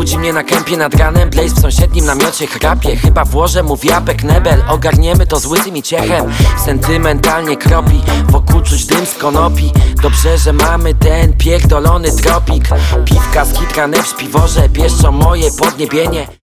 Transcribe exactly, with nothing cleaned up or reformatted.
Budzi mnie na kępie nad ranem Blaze w sąsiednim namiocie chrapie. Chyba włożę mu w japek nebel. Ogarniemy to z łysym i ciechem. Sentymentalnie kropi wokół czuć dym z konopi. Dobrze, że mamy ten pierdolony tropik. Piwka skitrane w śpiworze pieszczą moje podniebienie.